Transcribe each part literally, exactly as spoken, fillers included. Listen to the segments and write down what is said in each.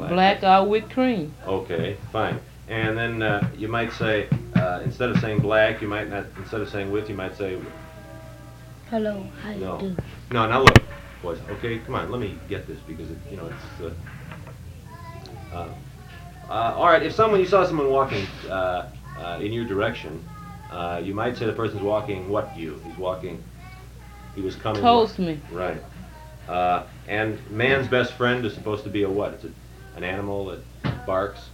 black. Black or with cream. Okay, fine. And then uh, you might say, uh, instead of saying black, you might not, instead of saying with, you might say, Hello, how you no. do? No, now look, boys, okay, come on, let me get this because, it, you know, it's, uh, uh, uh, all right, if someone, you saw someone walking uh, uh, in your direction, uh, you might say the person's walking what you? He's walking, he was coming. Toast what? me. Right. Uh, and man's best friend is supposed to be a what? It's a, an animal that barks.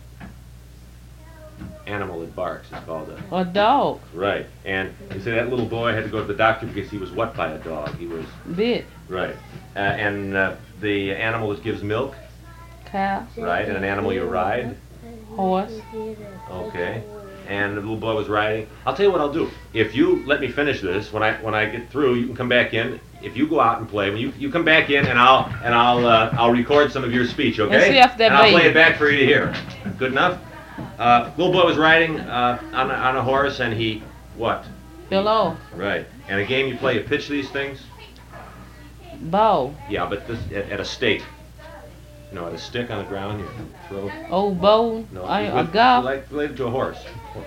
Animal that barks is called a... A dog. Right. And you say that little boy had to go to the doctor because he was what by a dog? He was... Bit. Right. Uh, and uh, the animal that gives milk? Cow. Right. And an animal you ride? Horse. Okay. And the little boy was riding. I'll tell you what I'll do. If you let me finish this, when I when I get through, you can come back in. If you go out and play, when you you come back in, and I'll and I'll uh, I'll record some of your speech, okay? And see if that and I'll play baby. it back for you to hear. Good enough. Uh, little boy was riding uh, on a, on a horse, and he what? Below. Right. And a game you play, you pitch these things. Bow. Yeah, but this at, at a stake. You know, at a stick on the ground, you throw. Oh, bow. No, I, a with- golf. like related to a horse.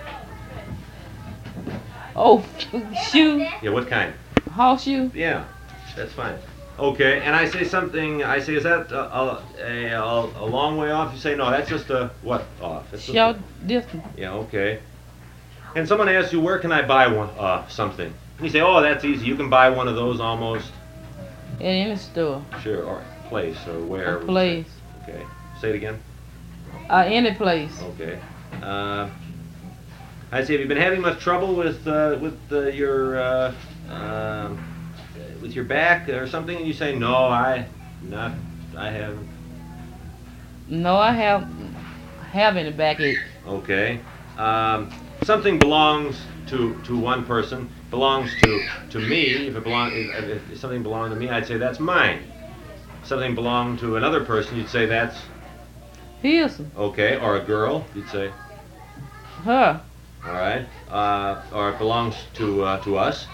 Oh, shoe. Yeah, what kind? Horseshoe. Yeah, that's fine. Okay, and I say something, I say, is that a, a, a, a long way off? You say, no, that's just a, what off? It's just Short a- distance. yeah, okay. And someone asks you, where can I buy one, uh, something? And you say, oh, that's easy, you can buy one of those almost, In any store. sure, or place, or where. A would you place. say? Okay, say it again. Uh, any place. Okay. Uh, I say, have you been having much trouble with, uh, with uh, your, uh, um, with your back or something? And you say, no, I, not, I haven't. No, I have have any backache. Okay. Um, something belongs to, to one person, belongs to, to me. If it belong, if, if something belonged to me, I'd say that's mine. Something belonged to another person, you'd say that's His. okay. Or a girl, you'd say, Her. all right. Uh, or it belongs to uh, to us,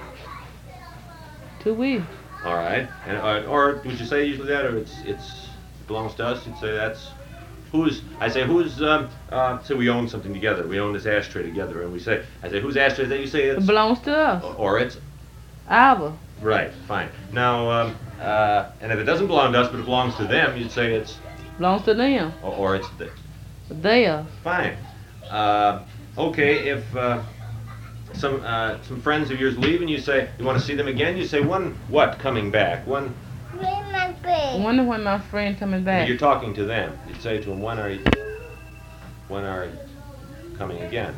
To we. all right. And or, or would you say usually that, or it's it's it belongs to us? You'd say that's who's. I say who's. Um, uh, say we own something together. We own this ashtray together, and we say. I say whose ashtray is that? You say It it's. belongs to us. Or it's Our. right. Fine. Now, um, uh, and if it doesn't belong to us, but it belongs to them, you'd say it's. Belongs to them. Or, or it's the, Theirs. fine. Uh, okay. If. Uh, some uh, some friends of yours leave and you say you want to see them again, you say when what coming back, when I wonder when my friend coming back. you're talking to them, you'd say to them, when are you when are you coming again?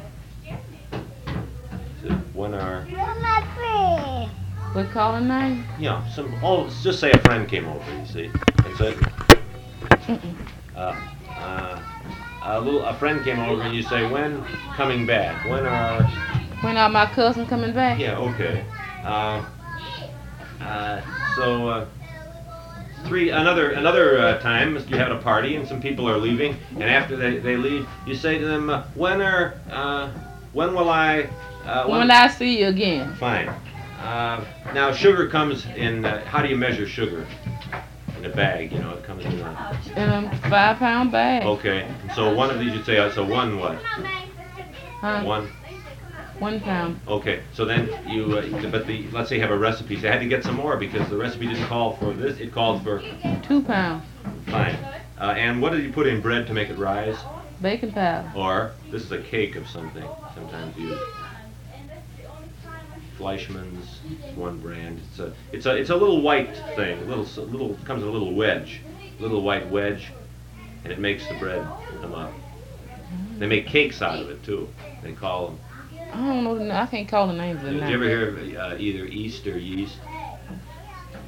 So when are What call her name? you know some oh let's just say a friend came over, you see, and said uh, uh, a little a friend came over and you say when coming back, when are When are my cousin coming back? yeah, okay. Uh, uh, so uh, three another another uh, time you're having a party and some people are leaving, and after they, they leave, you say to them, uh, when are uh, when will I uh, When will I see you again? fine. Uh, now sugar comes in. Uh, how do you measure sugar? In a bag, you know, it comes in a In a five pound bag. okay. So one of these you'd say uh, so one what Huh? one. One pound. Okay, so then you, uh, but the, let's say you have a recipe, so I had to get some more because the recipe didn't call for this, it called for, Two pounds. fine. Uh, and what did you put in bread to make it rise? Baking powder. Or, this is a cake of something, sometimes used. Fleischmann's, one brand. It's a, it's a, it's a little white thing, a little, a little, comes in a little wedge, little white wedge, and it makes the bread come up. They make cakes out of it too. They call them. I don't know. the- I can't call the names of the Did you ever names. hear of uh, either yeast or yeast?